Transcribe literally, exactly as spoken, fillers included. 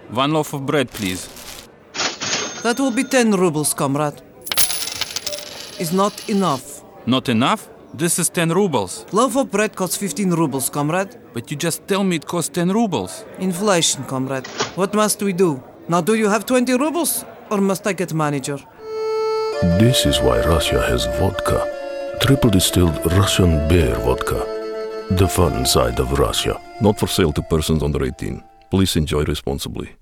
One loaf of bread, please. That will be ten rubles, comrade. Is not enough. Not enough? This is ten rubles. Loaf of bread costs fifteen rubles, comrade. But you just tell me it costs ten rubles. Inflation, comrade. What must we do? Now, do you have twenty rubles? Or must I get manager? This is why Russia has vodka. Triple distilled Russian beer vodka. The fun side of Russia. Not for sale to persons under eighteen. Please enjoy responsibly.